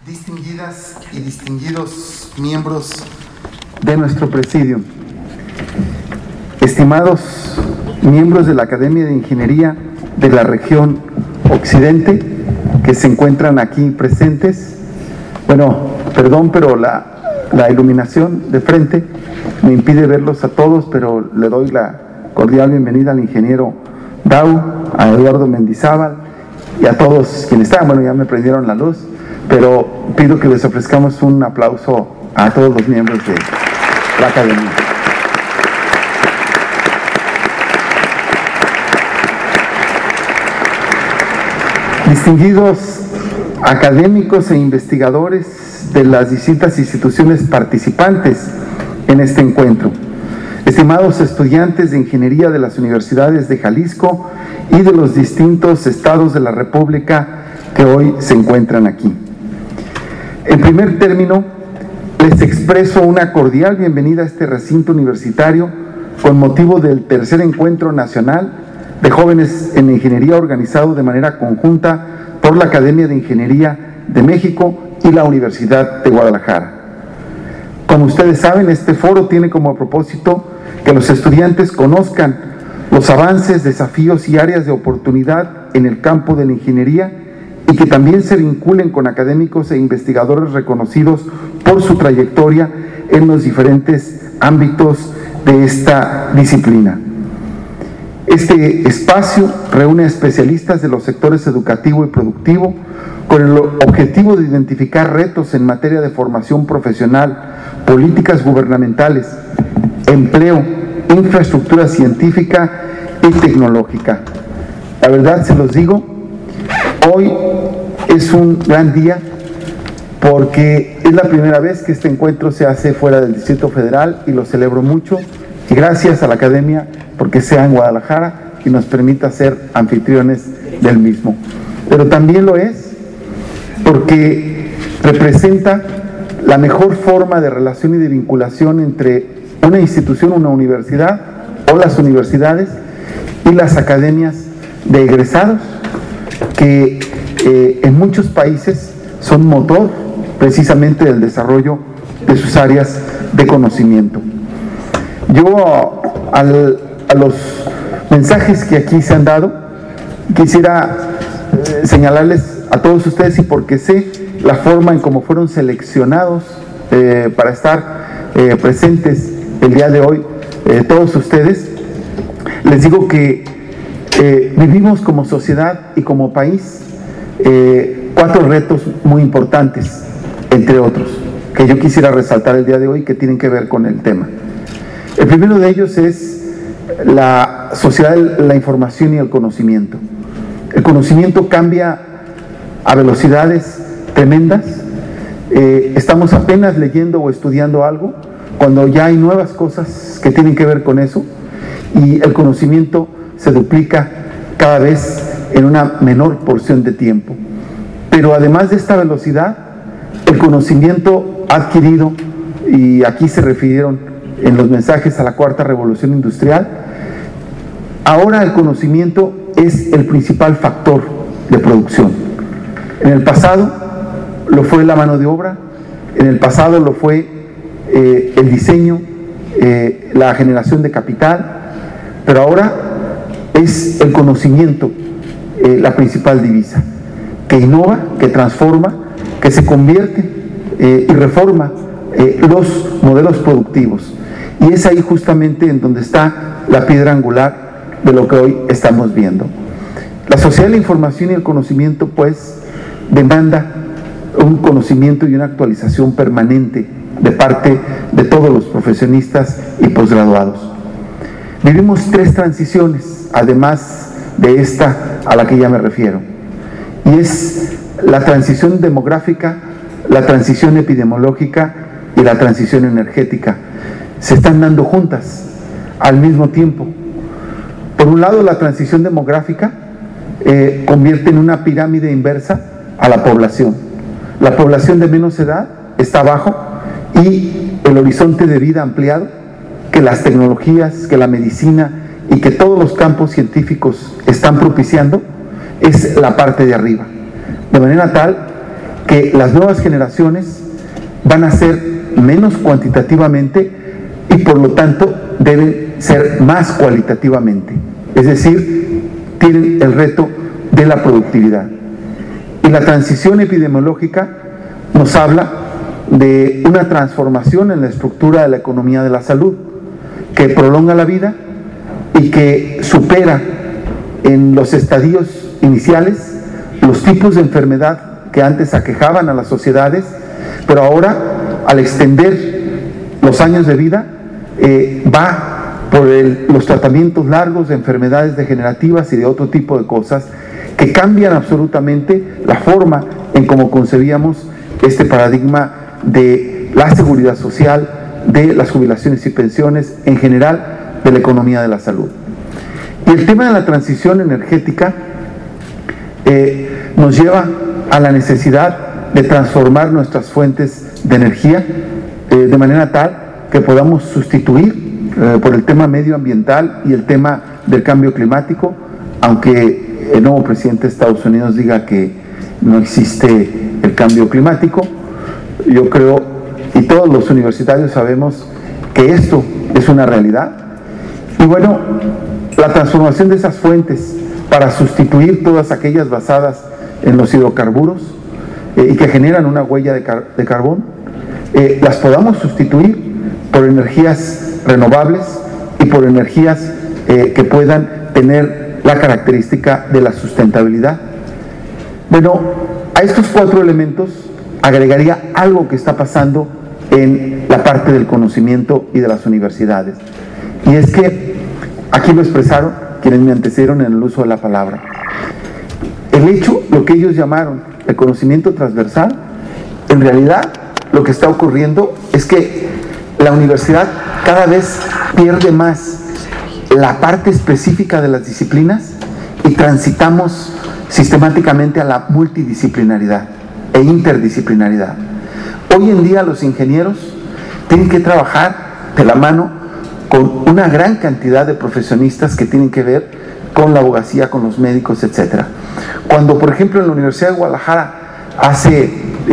distinguidas y distinguidos miembros de nuestro presidium, estimados miembros de la Academia de Ingeniería de la región Occidente que se encuentran aquí presentes. Bueno, perdón, pero la iluminación de frente me impide verlos a todos, pero le doy la cordial bienvenida al ingeniero Dau, a Eduardo Mendizábal y a todos quienes están. Bueno, ya me prendieron la luz, pero pido que les ofrezcamos un aplauso a todos los miembros de la Academia. Distinguidos académicos e investigadores de las distintas instituciones participantes en este encuentro, estimados estudiantes de ingeniería de las universidades de Jalisco y de los distintos estados de la República que hoy se encuentran aquí. En primer término, les expreso una cordial bienvenida a este recinto universitario con motivo del tercer encuentro nacional de jóvenes en ingeniería organizado de manera conjunta por la Academia de Ingeniería de México y la Universidad de Guadalajara. Como ustedes saben, este foro tiene como propósito que los estudiantes conozcan los avances, desafíos y áreas de oportunidad en el campo de la ingeniería y que también se vinculen con académicos e investigadores reconocidos por su trayectoria en los diferentes ámbitos de esta disciplina. Este espacio reúne a especialistas de los sectores educativo y productivo con el objetivo de identificar retos en materia de formación profesional, políticas gubernamentales, empleo, infraestructura científica y tecnológica. La verdad se los digo, hoy es un gran día porque es la primera vez que este encuentro se hace fuera del Distrito Federal y lo celebro mucho. Y gracias a la Academia porque sea en Guadalajara y nos permita ser anfitriones del mismo. Pero también lo es porque representa la mejor forma de relación y de vinculación entre una institución, una universidad o las universidades y las academias de egresados que en muchos países son motor precisamente del desarrollo de sus áreas de conocimiento. Yo a los mensajes que aquí se han dado quisiera señalarles a todos ustedes, y porque sé la forma en cómo fueron seleccionados para estar presentes el día de hoy, todos ustedes, les digo que vivimos como sociedad y como país 4 retos muy importantes, entre otros, que yo quisiera resaltar el día de hoy que tienen que ver con el tema. El primero de ellos es la sociedad de la información y el conocimiento. El conocimiento cambia a velocidades tremendas. Estamos apenas leyendo o estudiando algo cuando ya hay nuevas cosas que tienen que ver con eso, y el conocimiento se duplica cada vez en una menor porción de tiempo. Pero además de esta velocidad, el conocimiento ha adquirido, y aquí se refirieron en los mensajes a la cuarta revolución industrial, ahora el conocimiento es el principal factor de producción. En el pasado lo fue la mano de obra, en el pasado lo fue el diseño, la generación de capital, pero ahora es el conocimiento la principal divisa, que innova, que transforma, que se convierte y reforma los modelos productivos. Y es ahí justamente en donde está la piedra angular de lo que hoy estamos viendo. La sociedad de la información y el conocimiento, pues, demanda un conocimiento y una actualización permanente de parte de todos los profesionistas y posgraduados. Vivimos 3 transiciones, además de esta a la que ya me refiero, y es la transición demográfica, la transición epidemiológica y la transición energética. Se están dando juntas al mismo tiempo. Por un lado, la transición demográfica convierte en una pirámide inversa a la población. La población de menos edad está abajo y el horizonte de vida ampliado que las tecnologías, que la medicina y que todos los campos científicos están propiciando es la parte de arriba. De manera tal que las nuevas generaciones van a ser menos cuantitativamente y por lo tanto deben ser más cualitativamente. Es decir, tienen el reto de la productividad. Y la transición epidemiológica nos habla de una transformación en la estructura de la economía de la salud, que prolonga la vida y que supera en los estadios iniciales los tipos de enfermedad que antes aquejaban a las sociedades, pero ahora, al extender los años de vida, va por los tratamientos largos de enfermedades degenerativas y de otro tipo de cosas que cambian absolutamente la forma en cómo concebíamos este paradigma de la seguridad social, de las jubilaciones y pensiones, en general de la economía de la salud. Y el tema de la transición energética nos lleva a la necesidad de transformar nuestras fuentes de energía de manera tal que podamos sustituir por el tema medioambiental y el tema del cambio climático, aunque el nuevo presidente de Estados Unidos diga que no existe el cambio climático. Yo creo, y todos los universitarios sabemos, que esto es una realidad. Y bueno, la transformación de esas fuentes para sustituir todas aquellas basadas en los hidrocarburos y que generan una huella de carbón, las podamos sustituir por energías renovables y por energías que puedan tener la característica de la sustentabilidad. Bueno, a estos 4 elementos agregaría algo que está pasando en la parte del conocimiento y de las universidades. Y es que, aquí lo expresaron quienes me antecedieron en el uso de la palabra, el hecho, lo que ellos llamaron el conocimiento transversal, en realidad lo que está ocurriendo es que la universidad cada vez pierde más la parte específica de las disciplinas y transitamos sistemáticamente a la multidisciplinaridad e interdisciplinaridad. Hoy en día los ingenieros tienen que trabajar de la mano con una gran cantidad de profesionistas que tienen que ver con la abogacía, con los médicos, etc. Cuando, por ejemplo, en la Universidad de Guadalajara, hace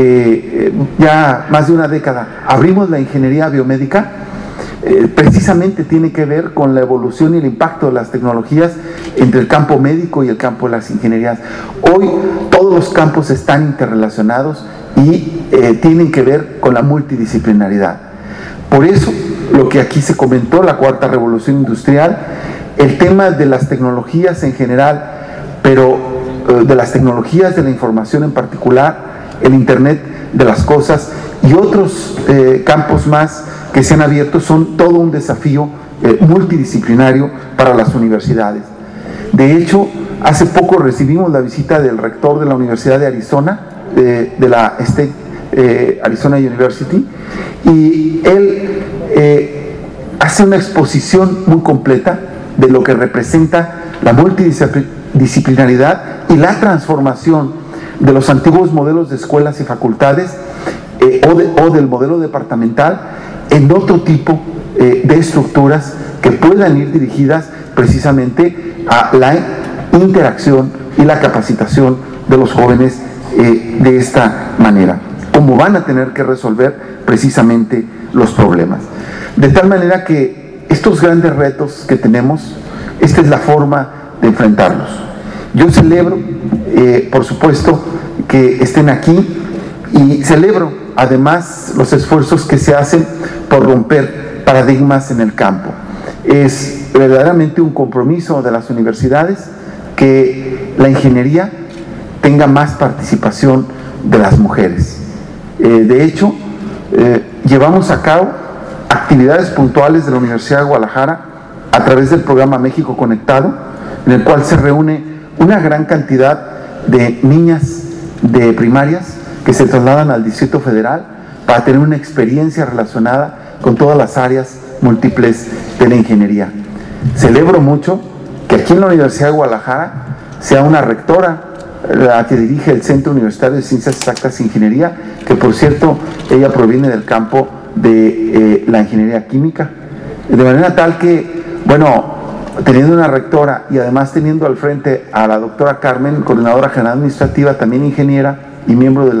ya más de una década, abrimos la ingeniería biomédica, precisamente tiene que ver con la evolución y el impacto de las tecnologías entre el campo médico y el campo de las ingenierías. Hoy todos los campos están interrelacionados y tienen que ver con la multidisciplinaridad. Por eso, lo que aquí se comentó, la cuarta revolución industrial, el tema de las tecnologías en general, pero de las tecnologías de la información en particular, el Internet de las cosas y otros campos más que se han abierto, son todo un desafío multidisciplinario para las universidades. De hecho, hace poco recibimos la visita del rector de la Universidad de Arizona, de la State Arizona University, y él hace una exposición muy completa de lo que representa la multidisciplinaridad y la transformación de los antiguos modelos de escuelas y facultades o del modelo departamental en otro tipo de estructuras que puedan ir dirigidas precisamente a la interacción y la capacitación de los jóvenes de esta manera, cómo van a tener que resolver precisamente los problemas. De tal manera que estos grandes retos que tenemos, esta es la forma de enfrentarlos. Yo celebro, por supuesto, que estén aquí y celebro además los esfuerzos que se hacen por romper paradigmas en el campo. Es verdaderamente un compromiso de las universidades que la ingeniería tenga más participación de las mujeres. De hecho, llevamos a cabo actividades puntuales de la Universidad de Guadalajara a través del programa México Conectado, en el cual se reúne una gran cantidad de niñas de primarias que se trasladan al Distrito Federal para tener una experiencia relacionada con todas las áreas múltiples de la ingeniería. Celebro mucho que aquí en la Universidad de Guadalajara sea una rectora la que dirige el Centro Universitario de Ciencias Exactas e Ingeniería, que por cierto ella proviene del campo de la ingeniería química, de manera tal que, bueno, teniendo una rectora y además teniendo al frente a la doctora Carmen, coordinadora general administrativa, también ingeniera y miembro de la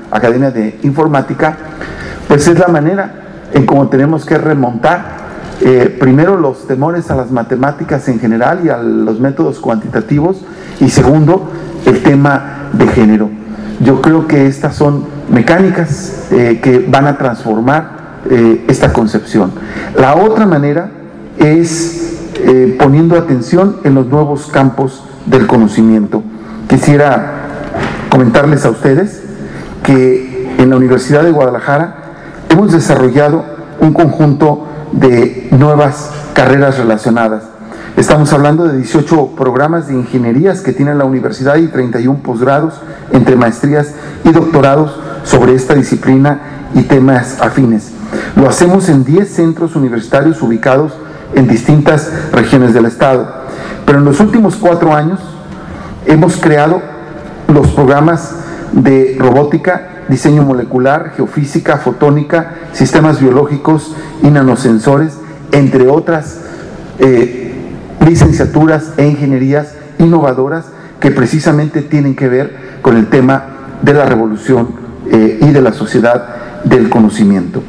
Academia de Informática, pues es la manera en cómo tenemos que remontar primero los temores a las matemáticas en general y a los métodos cuantitativos, y segundo, el tema de género. Yo creo que estas son mecánicas que van a transformar esta concepción. La otra manera es poniendo atención en los nuevos campos del conocimiento. Quisiera comentarles a ustedes que en la Universidad de Guadalajara hemos desarrollado un conjunto de nuevas carreras relacionadas. Estamos hablando de 18 programas de ingenierías que tiene la universidad y 31 posgrados entre maestrías y doctorados sobre esta disciplina y temas afines. Lo hacemos en 10 centros universitarios ubicados en distintas regiones del estado. Pero en los últimos 4 años hemos creado los programas de robótica, diseño molecular, geofísica, fotónica, sistemas biológicos y nanosensores, entre otras licenciaturas e ingenierías innovadoras que precisamente tienen que ver con el tema de la revolución y de la sociedad del conocimiento.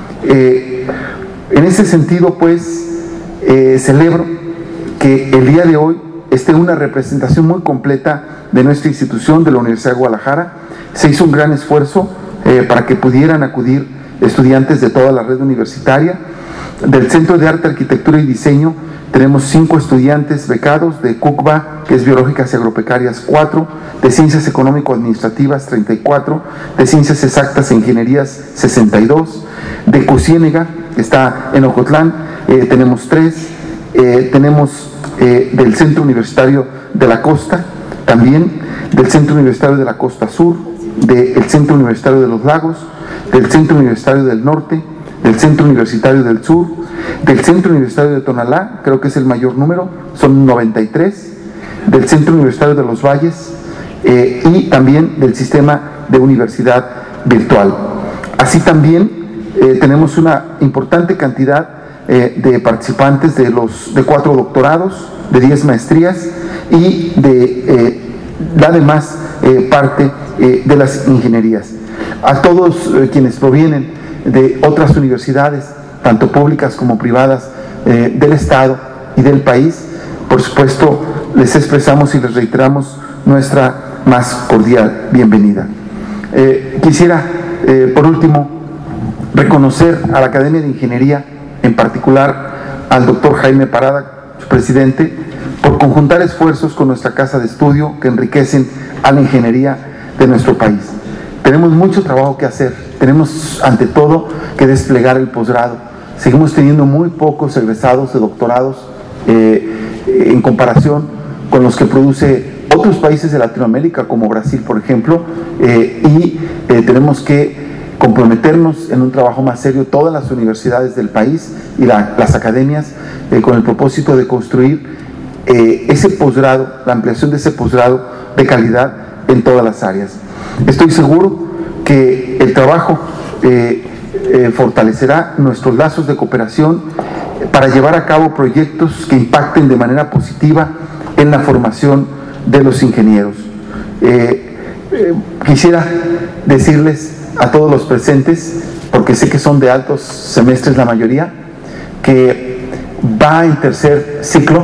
En ese sentido, pues, celebro que el día de hoy esté una representación muy completa de nuestra institución, de la Universidad de Guadalajara. Se hizo un gran esfuerzo para que pudieran acudir estudiantes de toda la red universitaria. Del Centro de Arte, Arquitectura y Diseño tenemos 5 estudiantes becados, de CUCBA, que es Biológicas y Agropecarias, 4, de Ciencias Económico-Administrativas, 34, de Ciencias Exactas e Ingenierías, 62, de CUCIénega, que está en Ocotlán, tenemos 3, tenemos del Centro Universitario de la Costa, también del Centro Universitario de la Costa Sur, del Centro Universitario de los Lagos, del Centro Universitario del Norte, del Centro Universitario del Sur, del Centro Universitario de Tonalá, creo que es el mayor número, son 93, del Centro Universitario de los Valles y también del Sistema de Universidad Virtual. Así también tenemos una importante cantidad de participantes de 4 doctorados, de 10 maestrías y de la demás parte de las ingenierías. A todos quienes provienen de otras universidades, tanto públicas como privadas del Estado y del país, por supuesto, les expresamos y les reiteramos nuestra más cordial bienvenida. Quisiera, por último, reconocer a la Academia de Ingeniería, en particular al doctor Jaime Parada, su presidente, por conjuntar esfuerzos con nuestra casa de estudio que enriquecen a la ingeniería de nuestro país. Tenemos mucho trabajo que hacer, tenemos ante todo que desplegar el posgrado. Seguimos teniendo muy pocos egresados de doctorados en comparación con los que produce otros países de Latinoamérica, como Brasil, por ejemplo, y tenemos que comprometernos en un trabajo más serio, todas las universidades del país y las academias, con el propósito de construir ese posgrado, la ampliación de ese posgrado de calidad en todas las áreas. Estoy seguro que el trabajo fortalecerá nuestros lazos de cooperación para llevar a cabo proyectos que impacten de manera positiva en la formación de los ingenieros. Quisiera decirles a todos los presentes, porque sé que son de altos semestres la mayoría, que va en tercer ciclo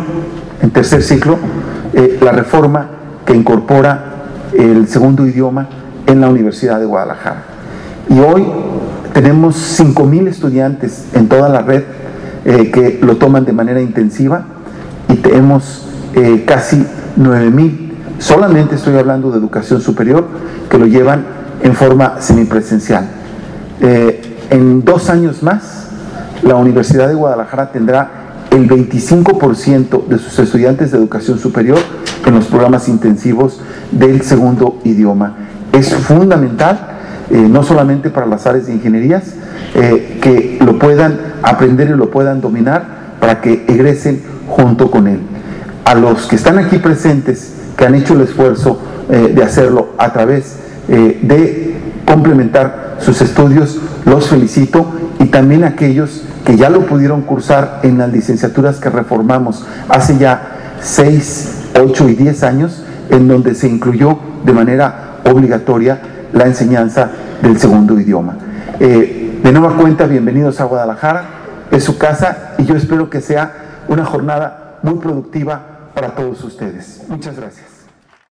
la reforma que incorpora el segundo idioma en la Universidad de Guadalajara. Y hoy tenemos 5,000 estudiantes en toda la red que lo toman de manera intensiva, y tenemos casi 9,000, solamente estoy hablando de educación superior, que lo llevan en forma semipresencial. En 2 años más, la Universidad de Guadalajara tendrá el 25% de sus estudiantes de educación superior en los programas intensivos del segundo idioma. Es fundamental, no solamente para las áreas de ingenierías, que lo puedan aprender y lo puedan dominar para que egresen junto con él. A los que están aquí presentes, que han hecho el esfuerzo de hacerlo a través de complementar sus estudios, los felicito, y también a aquellos que ya lo pudieron cursar en las licenciaturas que reformamos hace ya 6, 8 y 10 años, en donde se incluyó de manera obligatoria la enseñanza del segundo idioma. De nueva cuenta, bienvenidos a Guadalajara, es su casa y yo espero que sea una jornada muy productiva para todos ustedes. Muchas gracias.